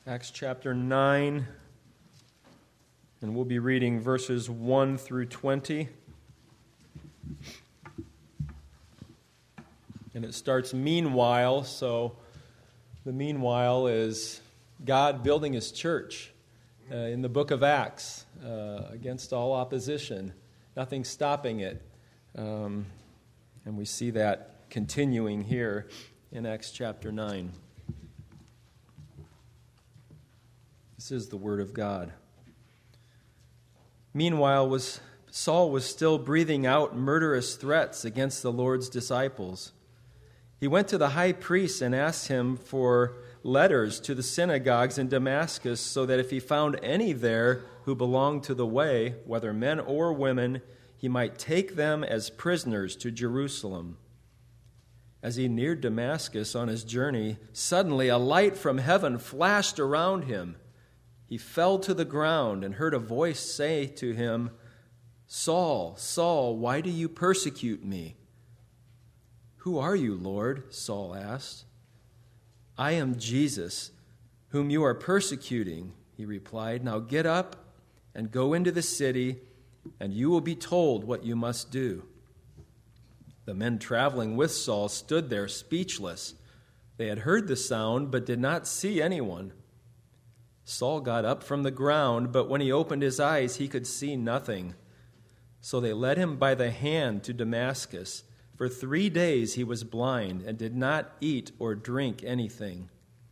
Acts chapter 9, and we'll be reading verses 1 through 20. And it starts meanwhile, so the meanwhile is God building His church in the book of Acts against all opposition, nothing stopping it. And we see that continuing here in Acts chapter 9. This is the word of God. Meanwhile, Saul was still breathing out murderous threats against the Lord's disciples. He went to the high priest and asked him for letters to the synagogues in Damascus, so that if he found any there who belonged to the way, whether men or women, he might take them as prisoners to Jerusalem. As he neared Damascus on his journey, suddenly a light from heaven flashed around him. He fell to the ground and heard a voice say to him, "Saul, Saul, why do you persecute me?" "Who are you, Lord?" Saul asked. "I am Jesus, whom you are persecuting," he replied. "Now get up and go into the city, and you will be told what you must do." The men traveling with Saul stood there speechless. They had heard the sound, but did not see anyone. Saul got up from the ground, but when he opened his eyes, he could see nothing. So they led him by the hand to Damascus. For 3 days he was blind and did not eat or drink anything.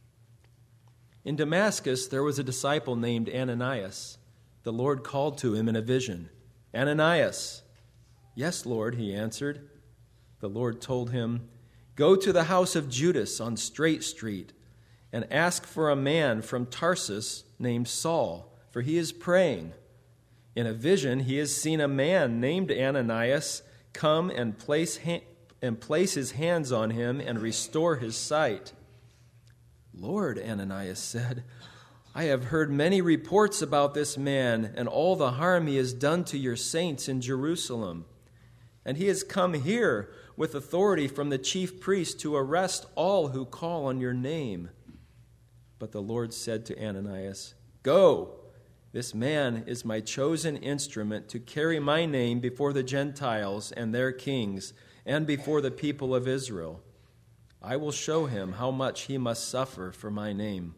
In Damascus there was a disciple named Ananias. The Lord called to him in a vision, "Ananias." "Yes, Lord," he answered. The Lord told him, "Go to the house of Judas on Straight Street and ask for a man from Tarsus named Saul, for he is praying. In a vision he has seen a man named Ananias come and place his hands on him and restore his sight." "Lord," Ananias said, "I have heard many reports about this man and all the harm he has done to your saints in Jerusalem. And he has come here with authority from the chief priest to arrest all who call on your name." But the Lord said to Ananias, "Go, this man is my chosen instrument to carry my name before the Gentiles and their kings and before the people of Israel. I will show him how much he must suffer for my name."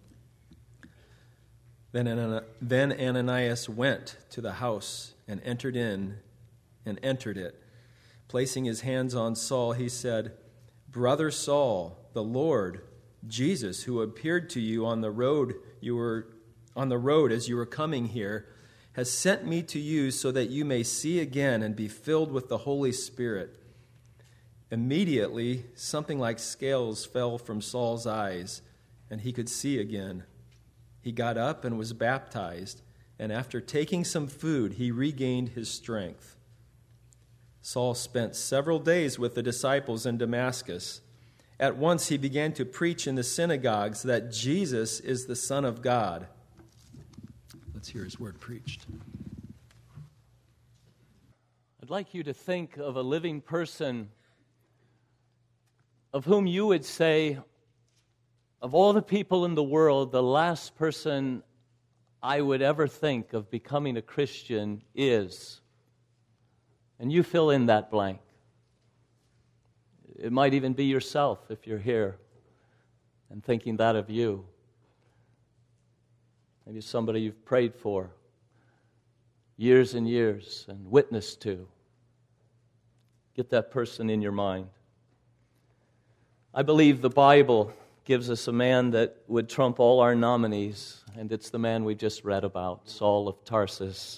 Then Ananias went to the house and entered it. Placing his hands on Saul, he said, "Brother Saul, the Lord Jesus, who appeared to you on the road as you were coming here, has sent me to you so that you may see again and be filled with the Holy Spirit." Immediately, something like scales fell from Saul's eyes, and he could see again. He got up and was baptized, and after taking some food, he regained his strength. Saul spent several days with the disciples in Damascus. At once he began to preach in the synagogues that Jesus is the Son of God. Let's hear his word preached. I'd like you to think of a living person of whom you would say, of all the people in the world, the last person I would ever think of becoming a Christian is. And you fill in that blank. It might even be yourself if you're here and thinking that of you. Maybe somebody you've prayed for years and years and witnessed to. Get that person in your mind. I believe the Bible gives us a man that would trump all our nominees, and it's the man we just read about, Saul of Tarsus.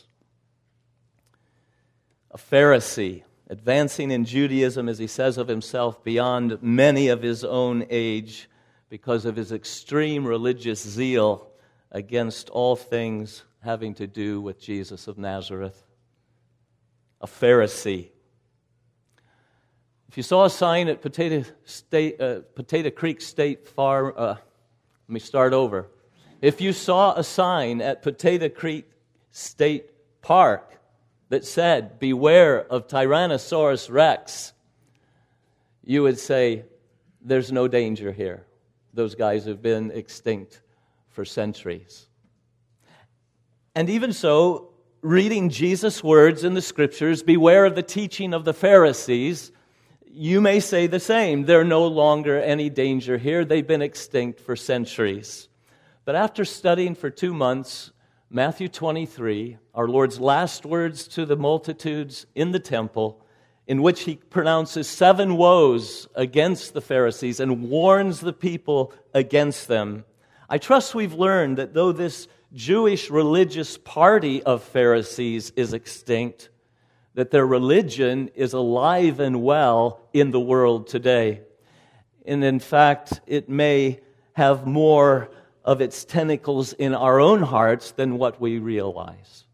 A Pharisee, advancing in Judaism, as he says of himself, beyond many of his own age because of his extreme religious zeal against all things having to do with Jesus of Nazareth. A Pharisee. If you saw a sign at Potato Creek State Farm, let me start over. If you saw a sign at Potato Creek State Park that said, "Beware of Tyrannosaurus Rex," you would say, there's no danger here. Those guys have been extinct for centuries. And even so, reading Jesus' words in the Scriptures, beware of the teaching of the Pharisees, you may say the same. There's no longer any danger here. They've been extinct for centuries. But after studying for 2 months, Matthew 23, our Lord's last words to the multitudes in the temple, in which he pronounces 7 woes against the Pharisees and warns the people against them. I trust we've learned that though this Jewish religious party of Pharisees is extinct, that their religion is alive and well in the world today. And in fact, it may have more of its tentacles in our own hearts than what we realize.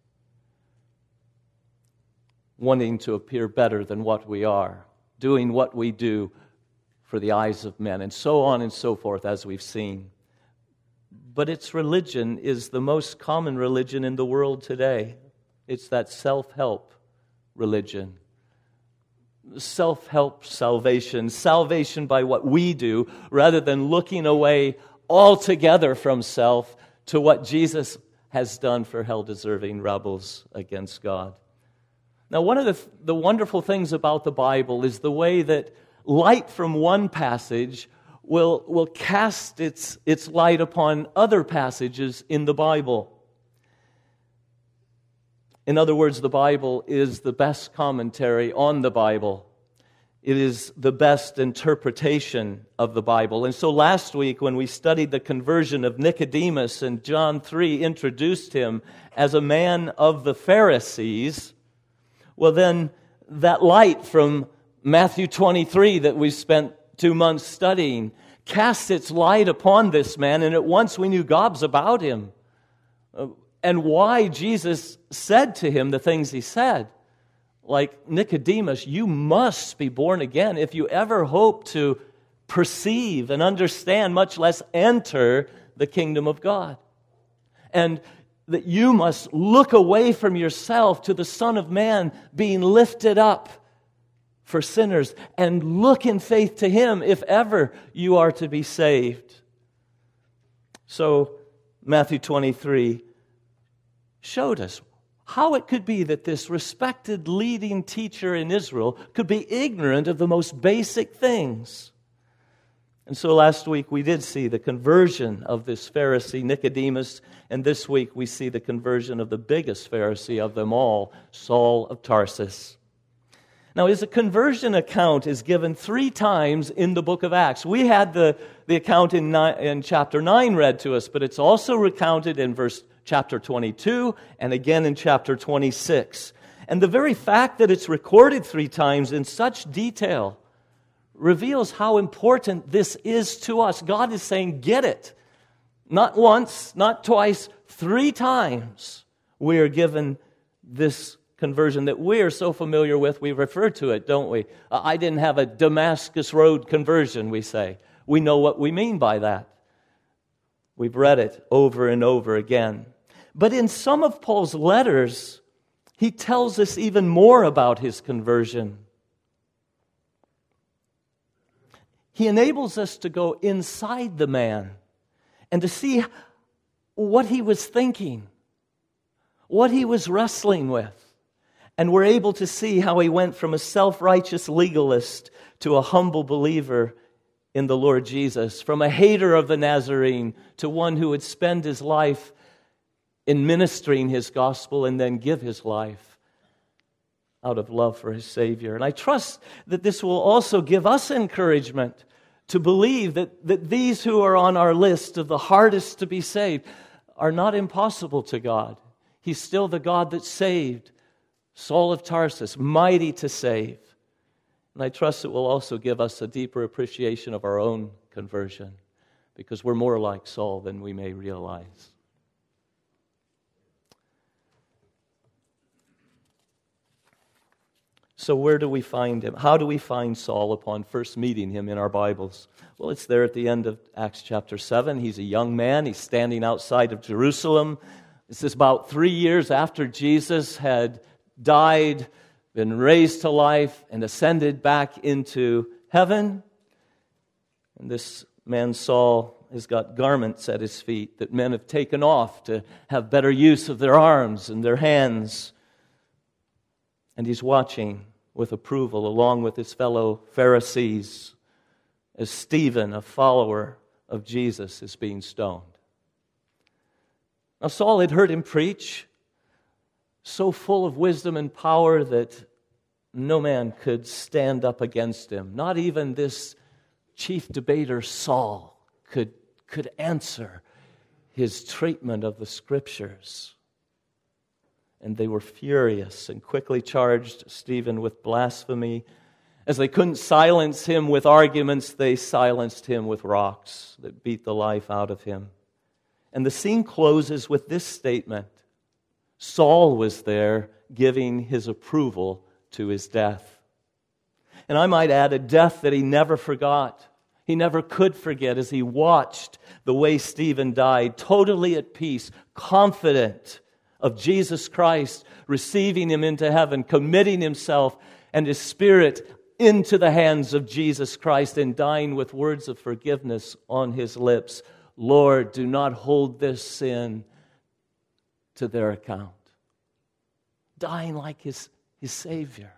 Wanting to appear better than what we are, doing what we do for the eyes of men, and so on and so forth, as we've seen. But its religion is the most common religion in the world today. It's that self-help religion. Self-help salvation. Salvation by what we do, rather than looking away altogether from self to what Jesus has done for hell-deserving rebels against God. Now, one of the wonderful things about the Bible is the way that light from one passage will cast its light upon other passages in the Bible. In other words, the Bible is the best commentary on the Bible. It is the best interpretation of the Bible. And so last week when we studied the conversion of Nicodemus, and John 3 introduced him as a man of the Pharisees, well then that light from Matthew 23 that we spent 2 months studying casts its light upon this man, and at once we knew gobs about him and why Jesus said to him the things he said. Like, Nicodemus, you must be born again if you ever hope to perceive and understand, much less enter the kingdom of God. And that you must look away from yourself to the Son of Man being lifted up for sinners and look in faith to Him if ever you are to be saved. So, Matthew 23 showed us how it could be that this respected leading teacher in Israel could be ignorant of the most basic things. And so last week we did see the conversion of this Pharisee, Nicodemus, and this week we see the conversion of the biggest Pharisee of them all, Saul of Tarsus. Now, his conversion account is given 3 times in the book of Acts. We had the account in chapter 9 read to us, but it's also recounted in chapter 22 and again in chapter 26. And the very fact that it's recorded 3 times in such detail reveals how important this is to us. God is saying, get it. Not once, not twice, 3 times we are given this conversion that we are so familiar with. We refer to it, don't we? I didn't have a Damascus Road conversion, we say. We know what we mean by that. We've read it over and over again. But in some of Paul's letters, he tells us even more about his conversion. He enables us to go inside the man and to see what he was thinking, what he was wrestling with. And we're able to see how he went from a self-righteous legalist to a humble believer in the Lord Jesus, from a hater of the Nazarene to one who would spend his life in ministering his gospel and then give his life out of love for his Savior. And I trust that this will also give us encouragement to believe that these who are on our list of the hardest to be saved are not impossible to God. He's still the God that saved Saul of Tarsus, mighty to save. And I trust it will also give us a deeper appreciation of our own conversion, because we're more like Saul than we may realize. So where do we find him? How do we find Saul upon first meeting him in our Bibles? Well, it's there at the end of Acts chapter 7. He's a young man. He's standing outside of Jerusalem. This is about 3 years after Jesus had died, been raised to life, and ascended back into heaven. And this man Saul has got garments at his feet that men have taken off to have better use of their arms and their hands. And he's watching with approval along with his fellow Pharisees as Stephen, a follower of Jesus, is being stoned. Now Saul had heard him preach, so full of wisdom and power that no man could stand up against him. Not even this chief debater Saul could answer his treatment of the Scriptures. And they were furious and quickly charged Stephen with blasphemy. As they couldn't silence him with arguments, they silenced him with rocks that beat the life out of him. And the scene closes with this statement: Saul was there giving his approval to his death. And I might add, a death that he never forgot. He never could forget as he watched the way Stephen died, totally at peace, confident of Jesus Christ, receiving him into heaven, committing himself and his spirit into the hands of Jesus Christ, and dying with words of forgiveness on his lips. Lord, do not hold this sin to their account. Dying like his Savior.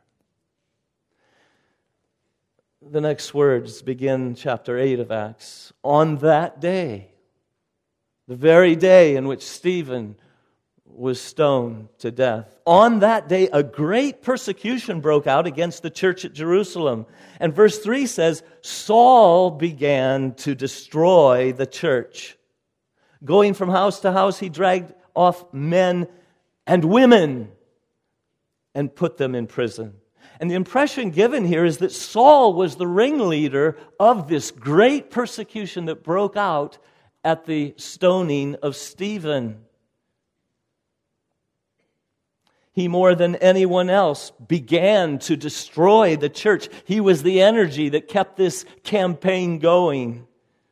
The next words begin chapter 8 of Acts. On that day, the very day in which Stephen was stoned to death, on that day a great persecution broke out against the church at Jerusalem. And verse 3 says, Saul began to destroy the church. Going from house to house, he dragged off men and women and put them in prison. And the impression given here is that Saul was the ringleader of this great persecution that broke out at the stoning of Stephen. He, more than anyone else, began to destroy the church. He was the energy that kept this campaign going.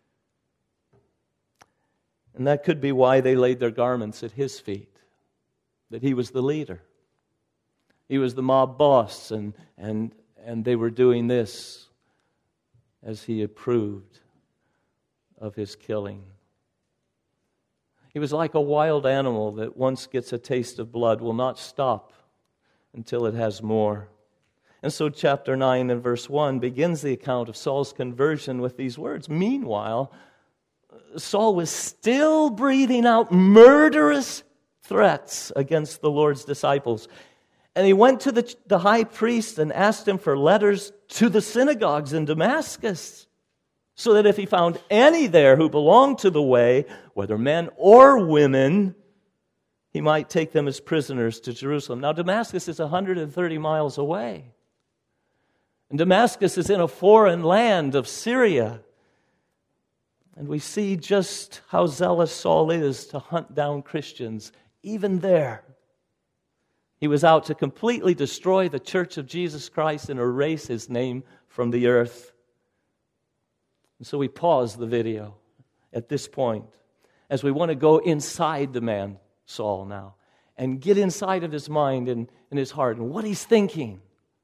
And that could be why they laid their garments at his feet, that he was the leader. He was the mob boss, and they were doing this as he approved of his killing. He was like a wild animal that once gets a taste of blood will not stop until it has more. And so chapter 9 and verse 1 begins the account of Saul's conversion with these words. Meanwhile, Saul was still breathing out murderous threats against the Lord's disciples. And he went to the high priest and asked him for letters to the synagogues in Damascus, so that if he found any there who belonged to the way, whether men or women, he might take them as prisoners to Jerusalem. Now, Damascus is 130 miles away. And Damascus is in a foreign land of Syria. And we see just how zealous Saul is to hunt down Christians, even there. He was out to completely destroy the church of Jesus Christ and erase his name from the earth. And so we pause the video at this point as we want to go inside the man, Saul, now, and get inside of his mind and his heart and what he's thinking.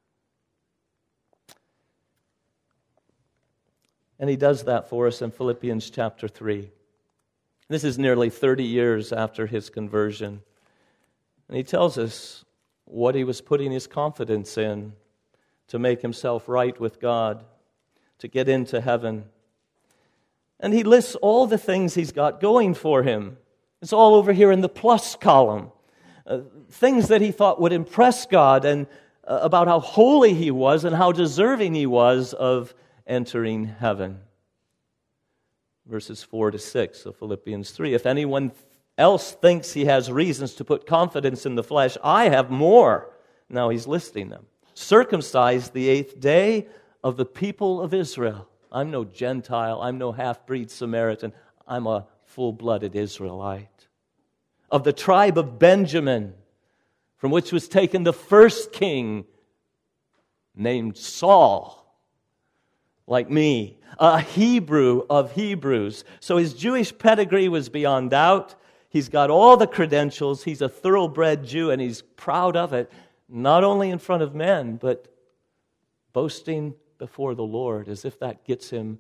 And he does that for us in Philippians chapter 3. This is nearly 30 years after his conversion. And he tells us what he was putting his confidence in to make himself right with God, to get into heaven. And he lists all the things he's got going for him. It's all over here in the plus column. Things that he thought would impress God, and about how holy he was and how deserving he was of entering heaven. Verses 4 to 6 of Philippians 3. If anyone else thinks he has reasons to put confidence in the flesh, I have more. Now he's listing them. Circumcised the 8th day of the people of Israel. I'm no Gentile. I'm no half-breed Samaritan. I'm a full-blooded Israelite. Of the tribe of Benjamin, from which was taken the first king named Saul, like me, a Hebrew of Hebrews. So his Jewish pedigree was beyond doubt. He's got all the credentials. He's a thoroughbred Jew, and he's proud of it, not only in front of men, but boasting before the Lord, as if that gets him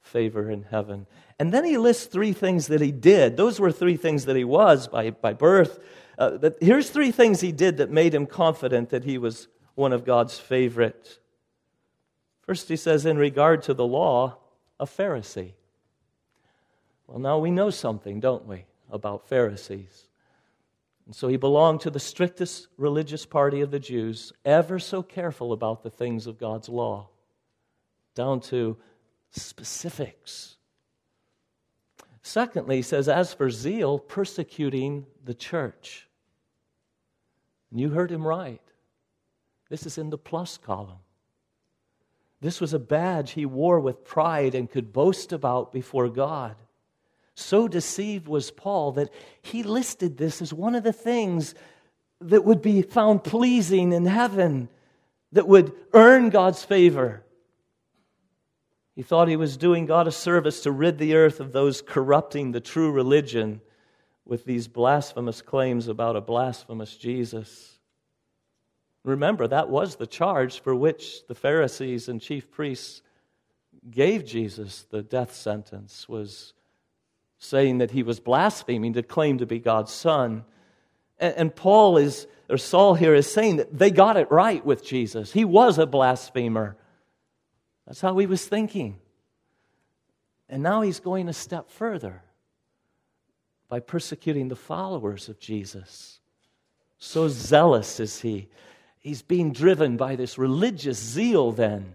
favor in heaven. And then he lists 3 things that he did. Those were 3 things that he was by birth. But here's 3 things he did that made him confident that he was one of God's favorite. First, he says, in regard to the law, a Pharisee. Well, now we know something, don't we, about Pharisees. And so he belonged to the strictest religious party of the Jews, ever so careful about the things of God's law, down to specifics. Secondly, he says, as for zeal, persecuting the church. And you heard him right. This is in the plus column. This was a badge he wore with pride and could boast about before God. So deceived was Paul that he listed this as one of the things that would be found pleasing in heaven, that would earn God's favor. He thought he was doing God a service to rid the earth of those corrupting the true religion with these blasphemous claims about a blasphemous Jesus. Remember, that was the charge for which the Pharisees and chief priests gave Jesus the death sentence, was saying that he was blaspheming to claim to be God's son. And Saul here is saying that they got it right with Jesus. He was a blasphemer. That's how he was thinking. And now he's going a step further by persecuting the followers of Jesus. So zealous is he. He's being driven by this religious zeal then.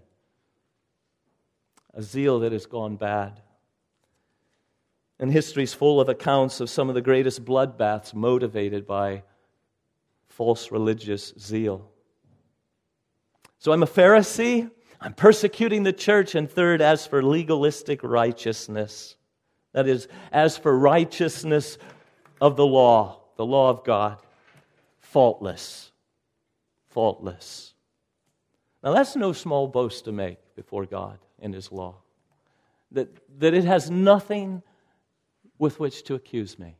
A zeal that has gone bad. And history's full of accounts of some of the greatest bloodbaths motivated by false religious zeal. So I'm a Pharisee. I'm persecuting the church. And third, as for legalistic righteousness, that is, as for righteousness of the law of God, faultless. Faultless. Now that's no small boast to make before God in His law. That it has nothing with which to accuse me.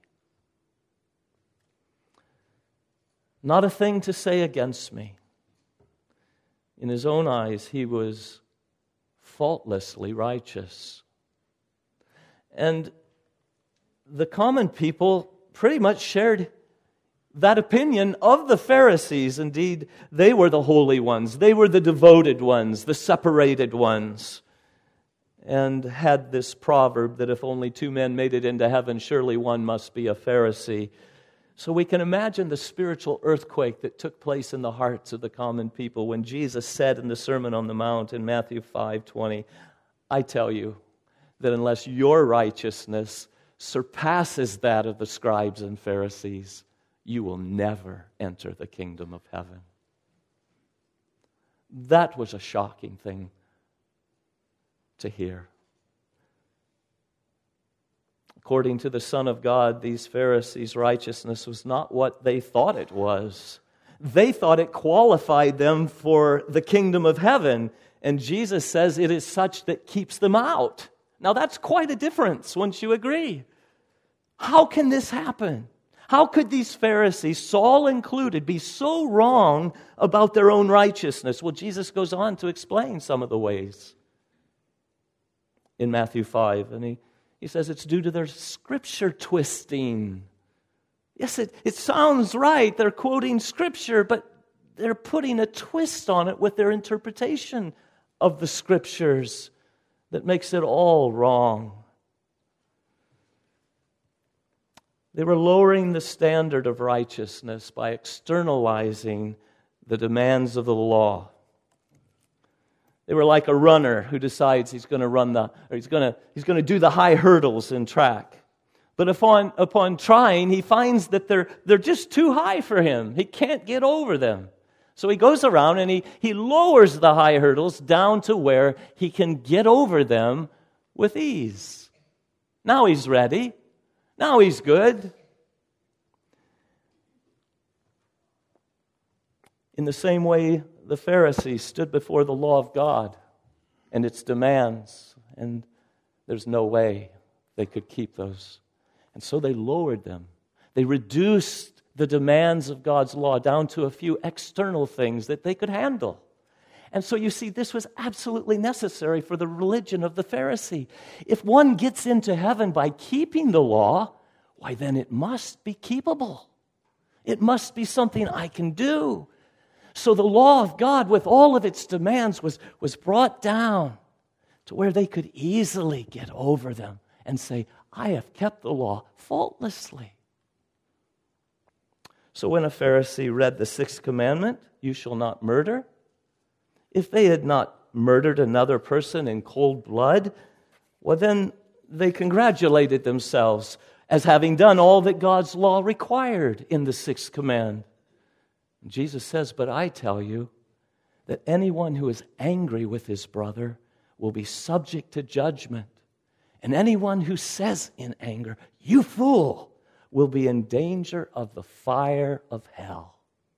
Not a thing to say against me. In his own eyes, he was faultlessly righteous. And the common people pretty much shared that opinion of the Pharisees. Indeed, they were the holy ones. They were the devoted ones, the separated ones. And had this proverb that if only 2 men made it into heaven, surely one must be a Pharisee. So we can imagine the spiritual earthquake that took place in the hearts of the common people when Jesus said in the Sermon on the Mount in Matthew 5:20, I tell you that unless your righteousness surpasses that of the scribes and Pharisees, you will never enter the kingdom of heaven. That was a shocking thing to hear. According to the Son of God, these Pharisees' righteousness was not what they thought it was. They thought it qualified them for the kingdom of heaven, and Jesus says it is such that keeps them out. Now that's quite a difference, wouldn't you agree? How can this happen? How could these Pharisees, Saul included, be so wrong about their own righteousness? Well, Jesus goes on to explain some of the ways in Matthew 5, and he says it's due to their scripture twisting. Yes, it sounds right. They're quoting scripture, but they're putting a twist on it with their interpretation of the scriptures that makes it all wrong. They were lowering the standard of righteousness by externalizing the demands of the law. They were like a runner who decides he's going to do the high hurdles in track. But upon trying, he finds that they're just too high for him. He can't get over them. So he goes around and he lowers the high hurdles down to where he can get over them with ease. Now he's ready. Now he's good. In the same way, the Pharisees stood before the law of God and its demands, and there's no way they could keep those. And so they lowered them. They reduced the demands of God's law down to a few external things that they could handle. And so you see, this was absolutely necessary for the religion of the Pharisee. If one gets into heaven by keeping the law, why then it must be keepable. It must be something I can do. So the law of God, with all of its demands, was brought down to where they could easily get over them and say, I have kept the law faultlessly. So when a Pharisee read the sixth commandment, you shall not murder, if they had not murdered another person in cold blood, well, then they congratulated themselves as having done all that God's law required in the sixth command. And Jesus says, but I tell you that anyone who is angry with his brother will be subject to judgment. And anyone who says in anger, you fool, will be in danger of the fire of hell.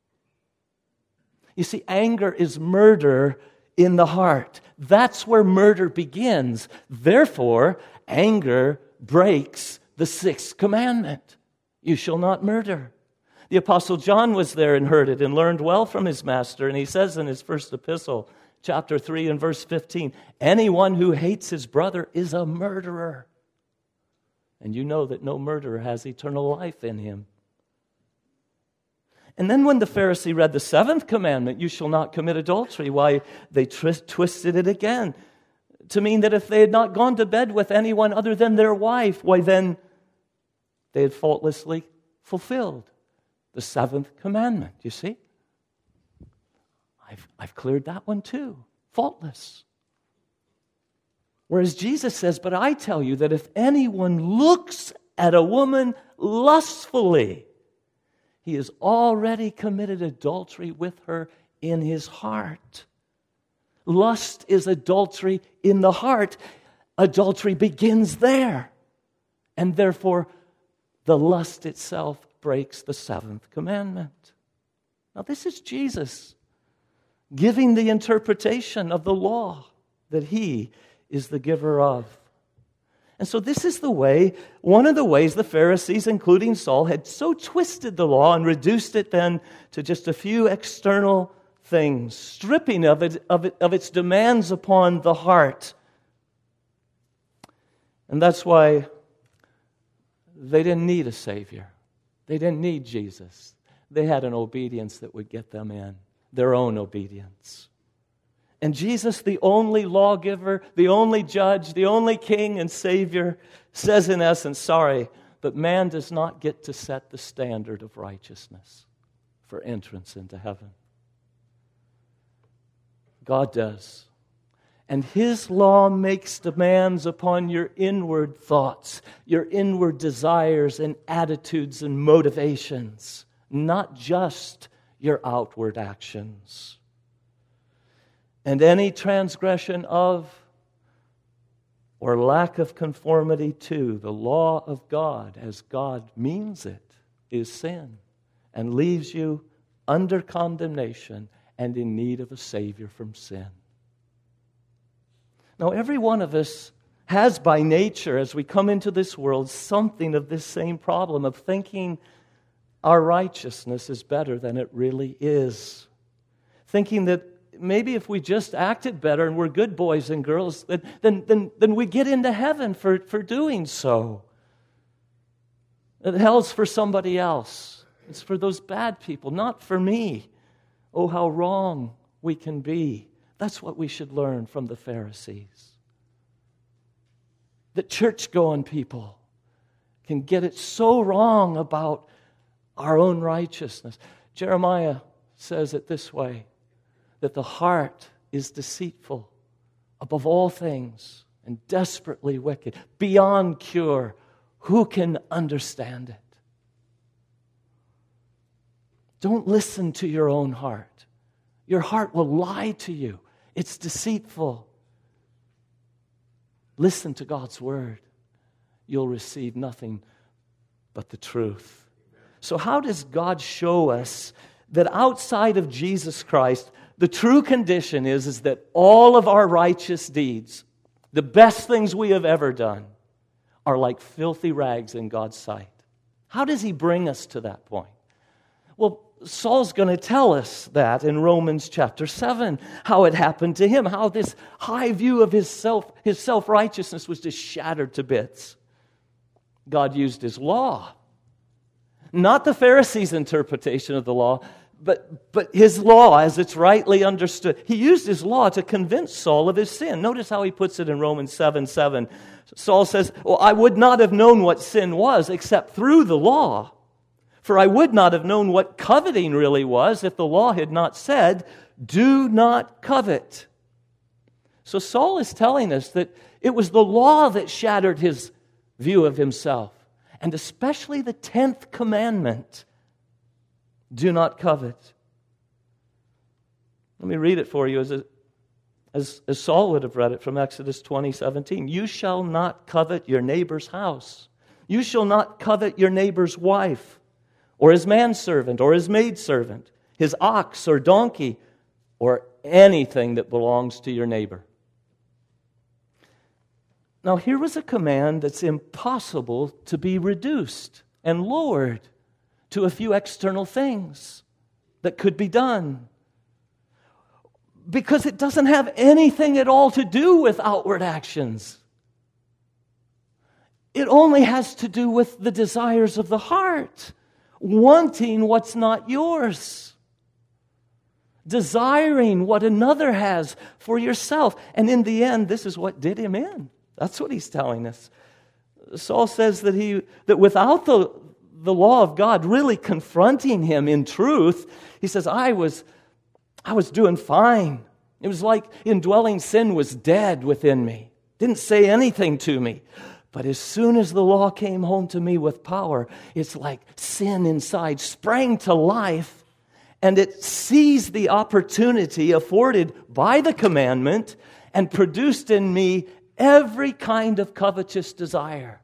You see, anger is murder in the heart. That's where murder begins. Therefore, anger breaks the sixth commandment. You shall not murder. The Apostle John was there and heard it and learned well from his master. And he says in his first epistle, chapter 3 and verse 15, anyone who hates his brother is a murderer. And you know that no murderer has eternal life in him. And then when the Pharisee read the seventh commandment, you shall not commit adultery, why, they twisted it again to mean that if they had not gone to bed with anyone other than their wife, why then they had faultlessly fulfilled the seventh commandment. You see? I've cleared that one too. Faultless. Whereas Jesus says, but I tell you that if anyone looks at a woman lustfully, he has already committed adultery with her in his heart. Lust is adultery in the heart. Adultery begins there. And therefore, the lust itself breaks the seventh commandment. Now, this is Jesus giving the interpretation of the law that he is the giver of. And so this is the way, one of the ways the Pharisees, including Saul, had so twisted the law and reduced it then to just a few external things, stripping of its demands upon the heart. And that's why they didn't need a Savior. They didn't need Jesus. They had an obedience that would get them in, their own obedience. And Jesus, the only lawgiver, the only judge, the only king and Savior, says in essence, sorry, but man does not get to set the standard of righteousness for entrance into heaven. God does. And His law makes demands upon your inward thoughts, your inward desires and attitudes and motivations, not just your outward actions. And any transgression of or lack of conformity to the law of God, as God means it, is sin and leaves you under condemnation and in need of a Savior from sin. Now, every one of us has by nature, as we come into this world, something of this same problem of thinking our righteousness is better than it really is. Thinking that maybe if we just acted better and we're good boys and girls, then we get into heaven for doing so. Hell's for somebody else. It's for those bad people, not for me. Oh, how wrong we can be. That's what we should learn from the Pharisees. That church-going people can get it so wrong about our own righteousness. Jeremiah says it this way, that the heart is deceitful above all things and desperately wicked, beyond cure. Who can understand it? Don't listen to your own heart. Your heart will lie to you. It's deceitful. Listen to God's word. You'll receive nothing but the truth. So how does God show us that outside of Jesus Christ, the true condition is that all of our righteous deeds, the best things we have ever done, are like filthy rags in God's sight? How does He bring us to that point? Well, Saul's going to tell us that in Romans chapter 7, how it happened to him, how this high view of his self-righteousness was just shattered to bits. God used his law. Not the Pharisees' interpretation of the law, but his law as it's rightly understood. He used his law to convince Saul of his sin. Notice how he puts it in Romans 7:7. Saul says, "Well, I would not have known what sin was except through the law. For I would not have known what coveting really was if the law had not said, 'Do not covet.'" So Saul is telling us that it was the law that shattered his view of himself, and especially the 10th commandment, do not covet. Let me read it for you as Saul would have read it from Exodus 20:17. "You shall not covet your neighbor's house. You shall not covet your neighbor's wife, or his manservant, or his maidservant, his ox or donkey, or anything that belongs to your neighbor." Now, here was a command that's impossible to be reduced and lowered to a few external things that could be done, because it doesn't have anything at all to do with outward actions. It only has to do with the desires of the heart, wanting what's not yours, desiring what another has for yourself. And in the end, this is what did him in. That's what he's telling us. Saul says that without the law of God really confronting him in truth, he says, I was doing fine. It was like indwelling sin was dead within me. Didn't say anything to me. But as soon as the law came home to me with power, it's like sin inside sprang to life, and it seized the opportunity afforded by the commandment and produced in me every kind of covetous desire.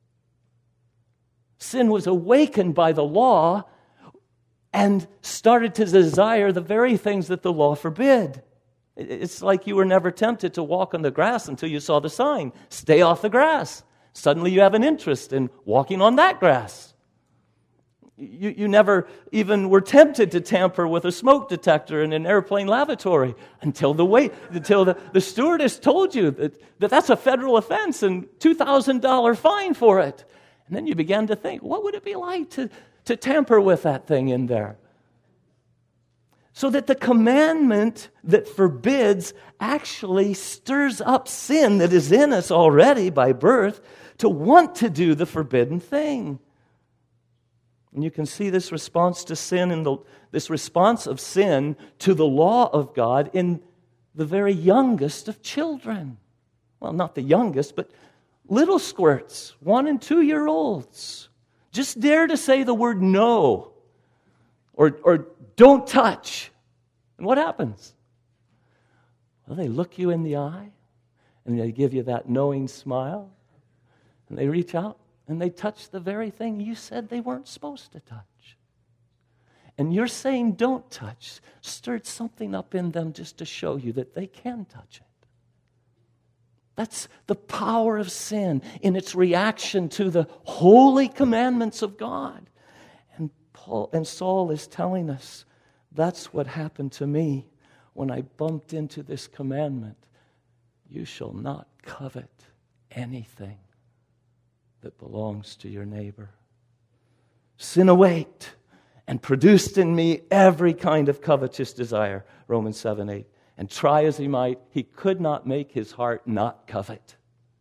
Sin was awakened by the law and started to desire the very things that the law forbid. It's like you were never tempted to walk on the grass until you saw the sign, "Stay off the grass." Suddenly you have an interest in walking on that grass. You never even were tempted to tamper with a smoke detector in an airplane lavatory until the stewardess told you that that's a federal offense and $2,000 fine for it. And then you began to think, what would it be like to tamper with that thing in there? So that the commandment that forbids actually stirs up sin that is in us already by birth to want to do the forbidden thing. And you can see this response to sin and this response of sin to the law of God in the very youngest of children. Well, not the youngest, but little squirts, 1 and 2 year olds. Just dare to say the word no or don't touch. And what happens? Well, they look you in the eye and they give you that knowing smile and they reach out and they touch the very thing you said they weren't supposed to touch. And you're saying don't touch stirred something up in them just to show you that they can touch it. That's the power of sin in its reaction to the holy commandments of God. And Saul is telling us that's what happened to me when I bumped into this commandment. You shall not covet anything that belongs to your neighbor. Sin awaked and produced in me every kind of covetous desire, Romans 7:8. And try as he might, he could not make his heart not covet.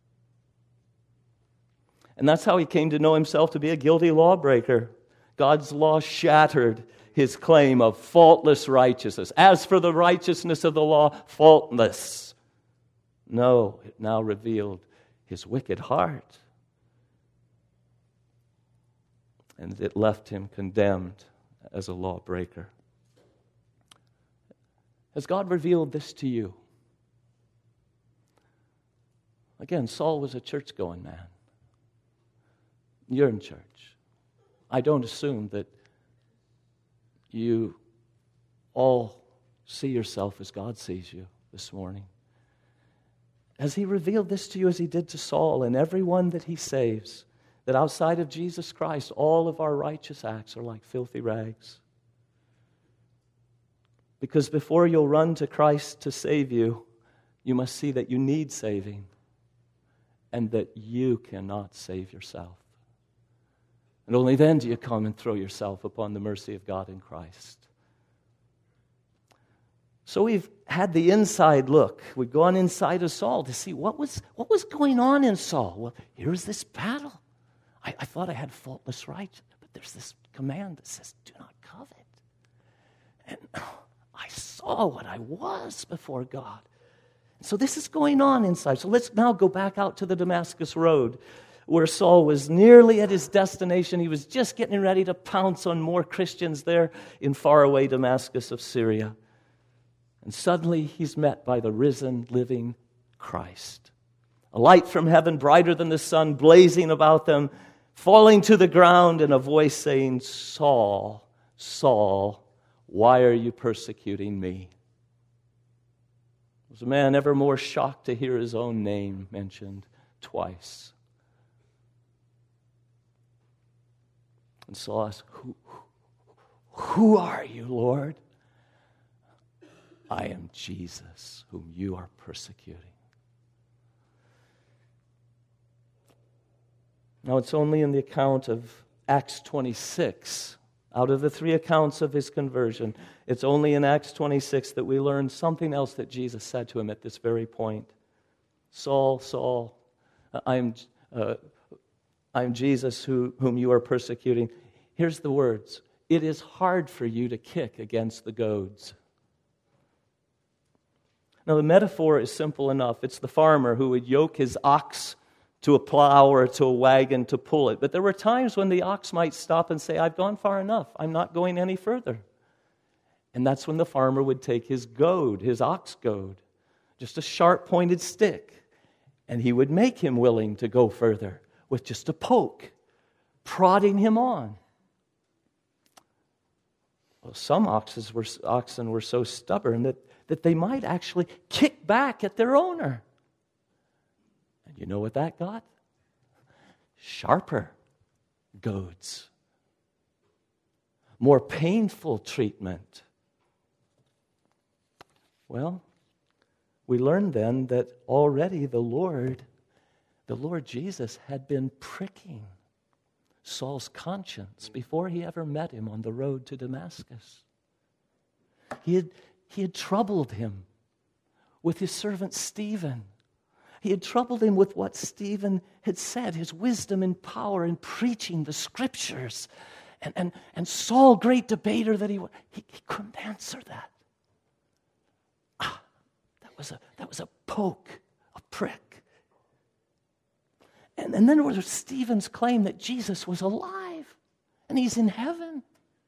And that's how he came to know himself to be a guilty lawbreaker. God's law shattered his claim of faultless righteousness. As for the righteousness of the law, faultless. No, it now revealed his wicked heart. And it left him condemned as a lawbreaker. Has God revealed this to you? Again, Saul was a church-going man. You're in church. I don't assume that you all see yourself as God sees you this morning. Has he revealed this to you as he did to Saul and everyone that he saves? That outside of Jesus Christ, all of our righteous acts are like filthy rags. Because before you'll run to Christ to save you, you must see that you need saving and that you cannot save yourself. And only then do you come and throw yourself upon the mercy of God in Christ. So we've had the inside look. We've gone inside of Saul to see what was going on in Saul. Well, here's this battle. I thought I had faultless righteousness, but there's this command that says, do not covet. And I saw what I was before God. So this is going on inside. So let's now go back out to the Damascus Road, where Saul was nearly at his destination. He was just getting ready to pounce on more Christians there in faraway Damascus of Syria. And suddenly he's met by the risen, living Christ. A light from heaven, brighter than the sun, blazing about them, falling to the ground, and a voice saying, Saul, Saul, why are you persecuting me? Was a man ever more shocked to hear his own name mentioned twice? And Saul asked, who are you, Lord? I am Jesus, whom you are persecuting. Now, it's only in the account of Acts 26, out of the 3 accounts of his conversion, it's only in Acts 26 that we learn something else that Jesus said to him at this very point. Saul, Saul, I am Jesus whom you are persecuting. Here's the words. It is hard for you to kick against the goads. Now, the metaphor is simple enough. It's the farmer who would yoke his ox to a plow or to a wagon to pull it. But there were times when the ox might stop and say, I've gone far enough. I'm not going any further. And that's when the farmer would take his goad, his ox goad, just a sharp-pointed stick, and he would make him willing to go further with just a poke, prodding him on. Well, some oxen were so stubborn that they might actually kick back at their owner. And you know what that got? Sharper goads. More painful treatment. Well, we learned then that already the Lord Jesus had been pricking Saul's conscience before he ever met him on the road to Damascus. He had troubled him with his servant Stephen. He had troubled him with what Stephen had said, his wisdom and power in preaching the Scriptures. And Saul, great debater that he couldn't answer that. That was a poke, a prick. And then there was Stephen's claim that Jesus was alive and he's in heaven.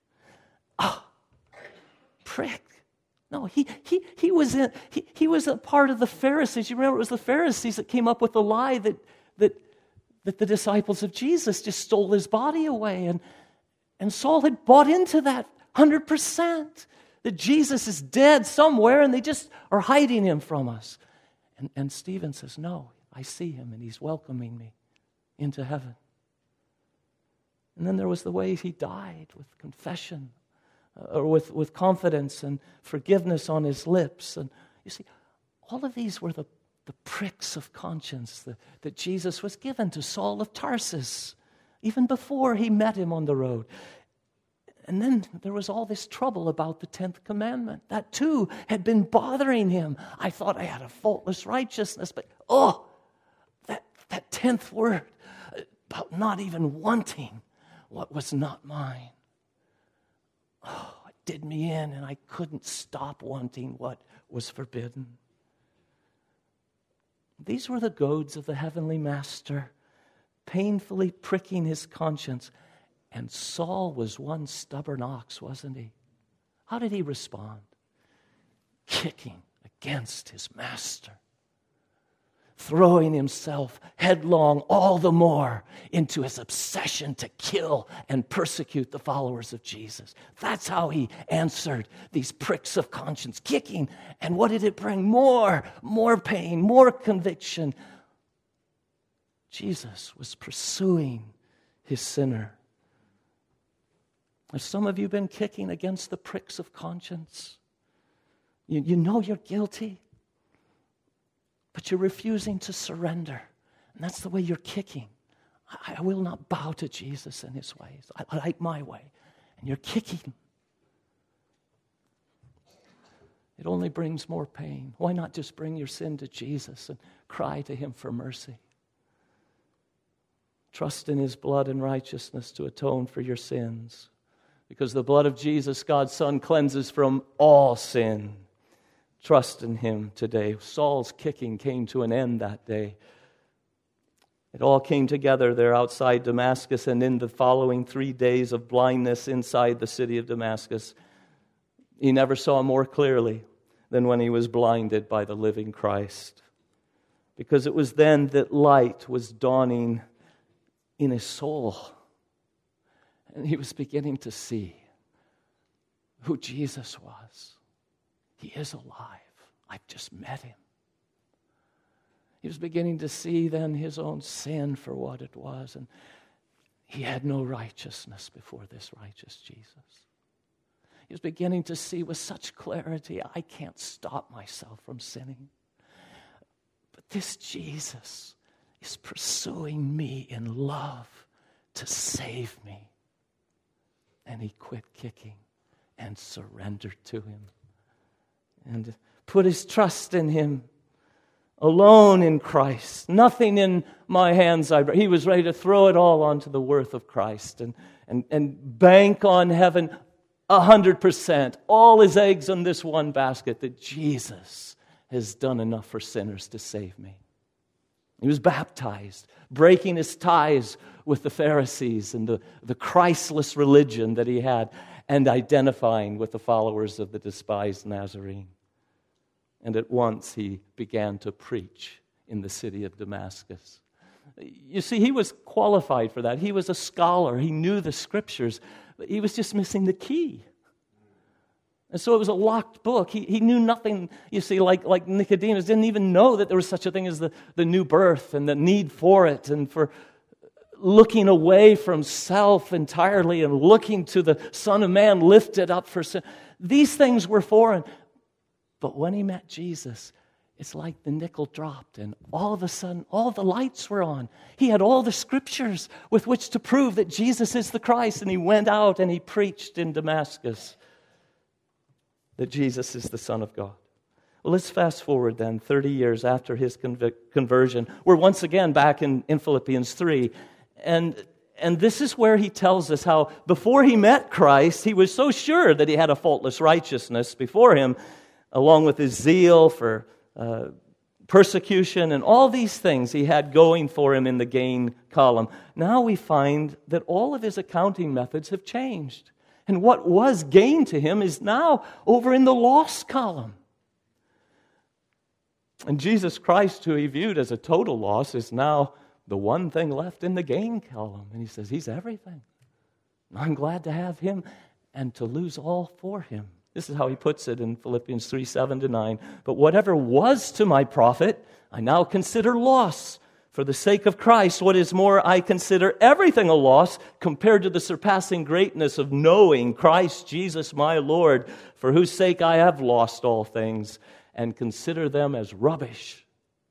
Prick. No, he was a part of the Pharisees. You remember it was the Pharisees that came up with the lie that the disciples of Jesus just stole his body away. And Saul had bought into that 100%, that Jesus is dead somewhere and they just are hiding him from us. And Stephen says, no, I see him and he's welcoming me into heaven. And then there was the way he died with confession, or with confidence and forgiveness on his lips. And you see, all of these were the pricks of conscience that Jesus was given to Saul of Tarsus, even before he met him on the road. And then there was all this trouble about the 10th commandment. That too had been bothering him. I thought I had a faultless righteousness, but that 10th word about not even wanting what was not mine. It did me in, and I couldn't stop wanting what was forbidden. These were the goads of the heavenly master, painfully pricking his conscience. And Saul was one stubborn ox, wasn't he? How did he respond? Kicking against his master, throwing himself headlong all the more into his obsession to kill and persecute the followers of Jesus. That's how he answered these pricks of conscience, kicking. And what did it bring? More pain, more conviction. Jesus was pursuing his sinner. Have some of you been kicking against the pricks of conscience? You know you're guilty, but you're refusing to surrender. And that's the way you're kicking. I will not bow to Jesus and his ways. I like my way. And you're kicking. It only brings more pain. Why not just bring your sin to Jesus and cry to him for mercy? Trust in his blood and righteousness to atone for your sins. Because the blood of Jesus, God's Son, cleanses from all sin. Trust in him today. Saul's kicking came to an end that day. It all came together there outside Damascus, and in the following 3 days of blindness inside the city of Damascus, he never saw more clearly than when he was blinded by the living Christ. Because it was then that light was dawning in his soul. And he was beginning to see who Jesus was. He is alive. I've just met him. He was beginning to see then his own sin for what it was. And he had no righteousness before this righteous Jesus. He was beginning to see with such clarity, I can't stop myself from sinning. But this Jesus is pursuing me in love to save me. And he quit kicking and surrendered to him. And put his trust in him. Alone in Christ. Nothing in my hands I bring. He was ready to throw it all onto the worth of Christ and bank on heaven 100%. All his eggs in this one basket, that Jesus has done enough for sinners to save me. He was baptized, breaking his ties with the Pharisees and the Christless religion that he had, and identifying with the followers of the despised Nazarene. And at once he began to preach in the city of Damascus. You see, he was qualified for that. He was a scholar. He knew the Scriptures. But he was just missing the key. And so it was a locked book. He knew nothing, you see, like Nicodemus didn't even know that there was such a thing as the new birth and the need for it, and for looking away from self entirely and looking to the Son of Man lifted up for sin. These things were foreign. But when he met Jesus, it's like the nickel dropped, and all of a sudden, all the lights were on. He had all the Scriptures with which to prove that Jesus is the Christ, and he went out and he preached in Damascus that Jesus is the Son of God. Well, let's fast forward then, 30 years after his conversion. We're once again back in Philippians 3, and this is where he tells us how before he met Christ, he was so sure that he had a faultless righteousness before him, along with his zeal for persecution and all these things he had going for him in the gain column. Now we find that all of his accounting methods have changed. And what was gain to him is now over in the loss column. And Jesus Christ, who he viewed as a total loss, is now the one thing left in the gain column. And he says, he's everything. I'm glad to have him and to lose all for him. This is how he puts it in Philippians 3, 7-9. But whatever was to my profit, I now consider loss. For the sake of Christ, what is more, I consider everything a loss compared to the surpassing greatness of knowing Christ Jesus my Lord, for whose sake I have lost all things, and consider them as rubbish,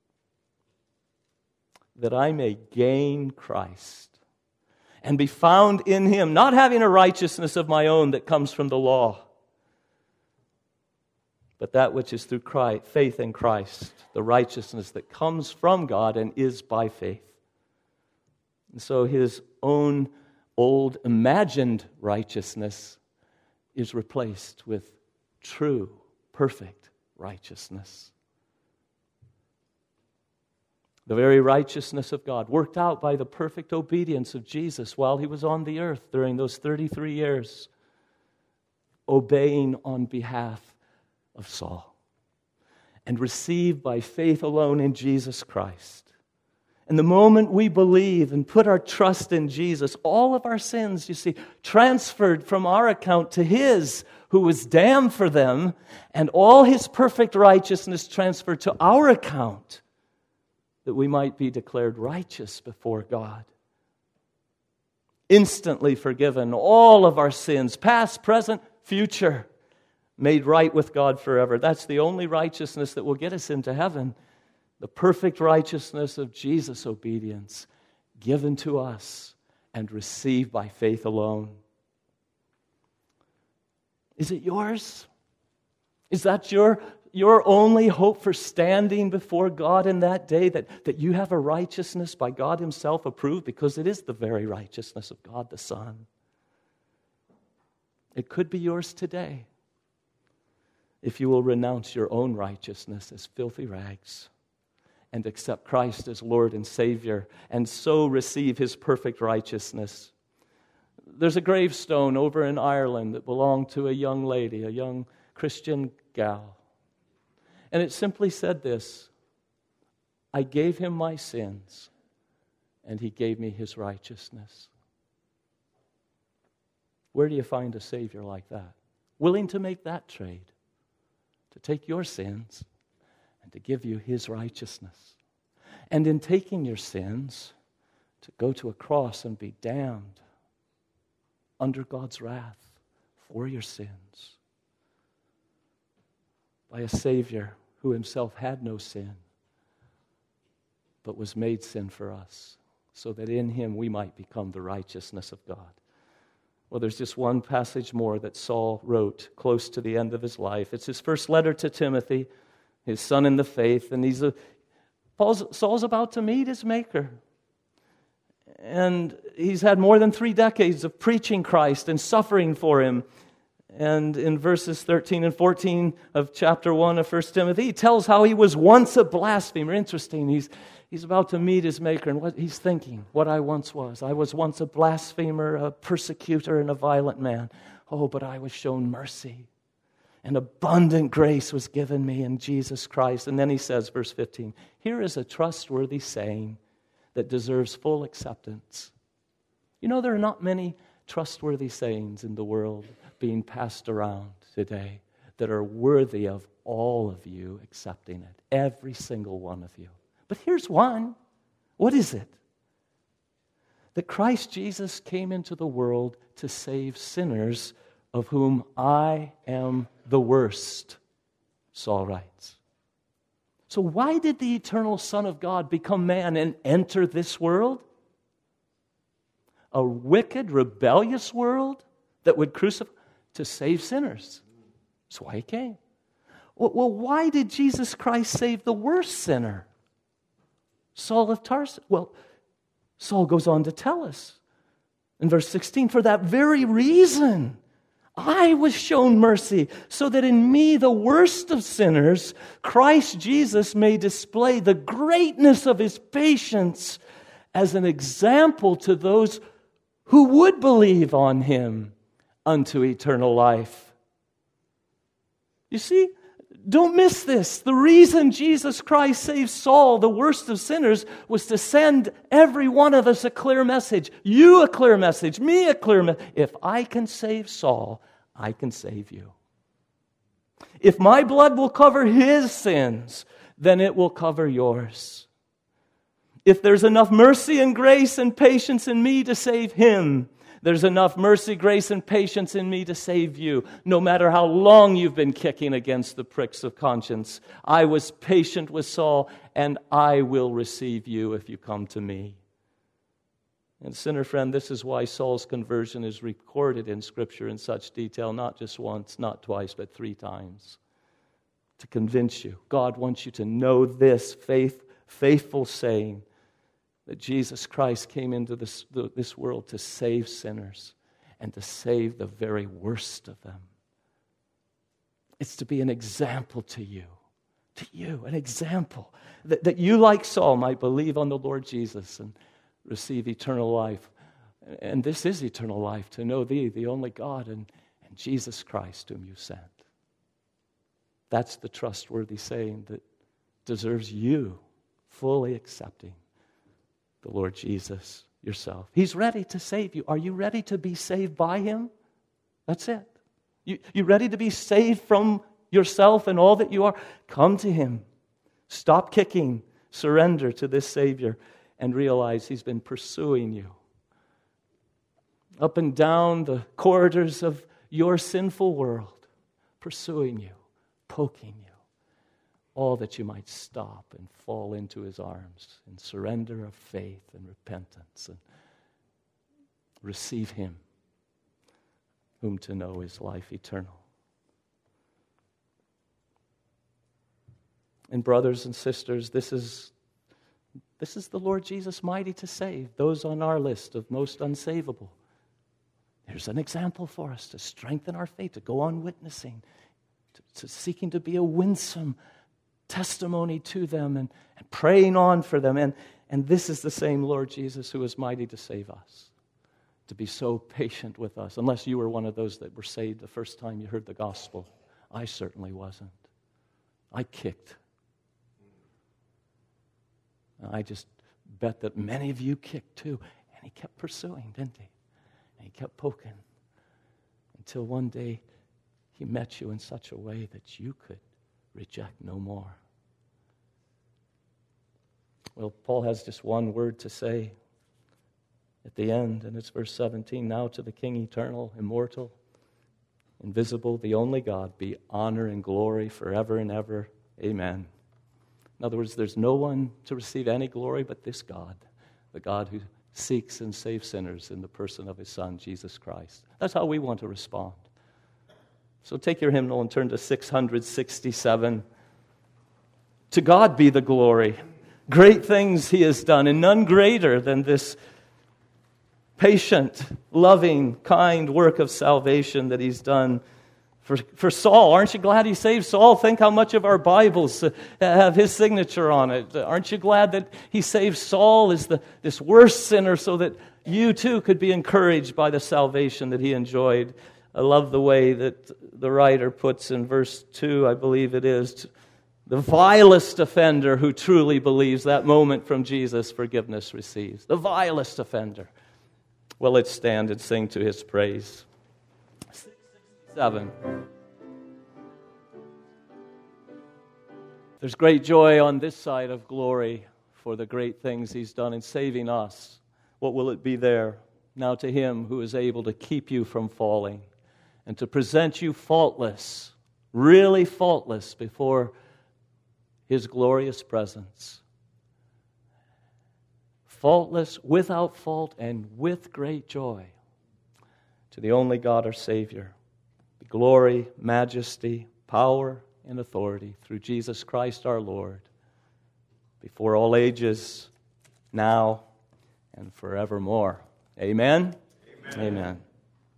that I may gain Christ, and be found in him, not having a righteousness of my own that comes from the law, but that which is through Christ, faith in Christ, the righteousness that comes from God and is by faith. And so his own old imagined righteousness is replaced with true, perfect righteousness. The very righteousness of God, worked out by the perfect obedience of Jesus while he was on the earth during those 33 years, obeying on behalf of Saul, and received by faith alone in Jesus Christ. And the moment we believe and put our trust in Jesus, all of our sins, you see, transferred from our account to his, who was damned for them, and all his perfect righteousness transferred to our account, that we might be declared righteous before God. Instantly forgiven all of our sins, past, present, future. made right with God forever. That's the only righteousness that will get us into heaven. The perfect righteousness of Jesus' obedience, given to us and received by faith alone. Is it yours? Is that your only hope for standing before God in that day, that you have a righteousness by God Himself approved, because it is the very righteousness of God the Son? It could be yours today if you will renounce your own righteousness as filthy rags and accept Christ as Lord and Savior, and so receive His perfect righteousness. There's a gravestone over in Ireland that belonged to a young lady, a young Christian gal. And it simply said this: I gave Him my sins, and He gave me His righteousness. Where do you find a Savior like that? Willing to make that trade, to take your sins and to give you His righteousness. And in taking your sins, to go to a cross and be damned under God's wrath for your sins by a Savior who Himself had no sin, but was made sin for us, so that in Him we might become the righteousness of God. Well, there's just one passage more that Saul wrote close to the end of his life. It's his first letter to Timothy, his son in the faith, and Saul's about to meet his Maker. And he's had more than 3 decades of preaching Christ and suffering for Him. And in verses 13 and 14 of chapter 1 of 1 Timothy, he tells how he was once a blasphemer. Interesting, he's about to meet his Maker, and what he's thinking, what I once was. I was once a blasphemer, a persecutor, and a violent man. Oh, but I was shown mercy, and abundant grace was given me in Jesus Christ. And then he says, verse 15, here is a trustworthy saying that deserves full acceptance. You know, there are not many trustworthy sayings in the world being passed around today that are worthy of all of you accepting it, every single one of you. But here's one. What is it? That Christ Jesus came into the world to save sinners, of whom I am the worst, Saul writes. So why did the eternal Son of God become man and enter this world? A wicked, rebellious world that would crucify, to save sinners. That's why He came. Well, why did Jesus Christ save the worst sinner, Saul of Tarsus? Well, Saul goes on to tell us in verse 16, for that very reason I was shown mercy, so that in me, the worst of sinners, Christ Jesus may display the greatness of His patience as an example to those who would believe on Him unto eternal life. You see, don't miss this. The reason Jesus Christ saved Saul, the worst of sinners, was to send every one of us a clear message. You a clear message, me a clear message. If I can save Saul, I can save you. If my blood will cover his sins, then it will cover yours. If there's enough mercy and grace and patience in me to save him, there's enough mercy, grace, and patience in me to save you, no matter how long you've been kicking against the pricks of conscience. I was patient with Saul, and I will receive you if you come to me. And sinner friend, this is why Saul's conversion is recorded in Scripture in such detail, not just once, not twice, but 3 times. To convince you, God wants you to know this faithful saying, that Jesus Christ came into this world to save sinners and to save the very worst of them. It's to be an example to you, an example, that you, like Saul, might believe on the Lord Jesus and receive eternal life. And this is eternal life, to know Thee, the only God, and Jesus Christ whom You sent. That's the trustworthy saying that deserves you fully accepting the Lord Jesus yourself. He's ready to save you. Are you ready to be saved by Him? That's it. You ready to be saved from yourself and all that you are? Come to Him. Stop kicking. Surrender to this Savior and realize He's been pursuing you up and down the corridors of your sinful world, pursuing you, poking you, all that you might stop and fall into his arms in surrender of faith and repentance and receive him, whom to know is life eternal. And brothers and sisters, this is the Lord Jesus mighty to save, those on our list of most unsavable. There's an example for us to strengthen our faith, to go on witnessing, to seeking to be a winsome testimony to them and praying on for them. And this is the same Lord Jesus who is mighty to save us, to be so patient with us. Unless you were one of those that were saved the first time you heard the gospel. I certainly wasn't. I kicked. I just bet that many of you kicked too. And he kept pursuing, didn't he? And he kept poking until one day he met you in such a way that you could reject no more. Well, Paul has just one word to say at the end, and it's verse 17. Now to the King eternal, immortal, invisible, the only God, be honor and glory forever and ever. Amen. In other words, there's no one to receive any glory but this God, the God who seeks and saves sinners in the person of his Son, Jesus Christ. That's how we want to respond. So take your hymnal and turn to 667. To God be the glory. Great things he has done, and none greater than this patient, loving, kind work of salvation that he's done for Saul. Aren't you glad he saved Saul? Think how much of our Bibles have his signature on it. Aren't you glad that he saved Saul as this worst sinner so that you too could be encouraged by the salvation that he enjoyed? I love the way that the writer puts in verse 2, I believe it is, the vilest offender who truly believes that moment from Jesus forgiveness receives. The vilest offender. Well, let's stand and sing to his praise. 667. There's great joy on this side of glory for the great things he's done in saving us. What will it be there? Now to him who is able to keep you from falling and to present you faultless, really faultless before his glorious presence. Faultless, without fault, and with great joy. To the only God our Savior, be glory, majesty, power, and authority through Jesus Christ our Lord, before all ages, now and forevermore. Amen? Amen. Amen.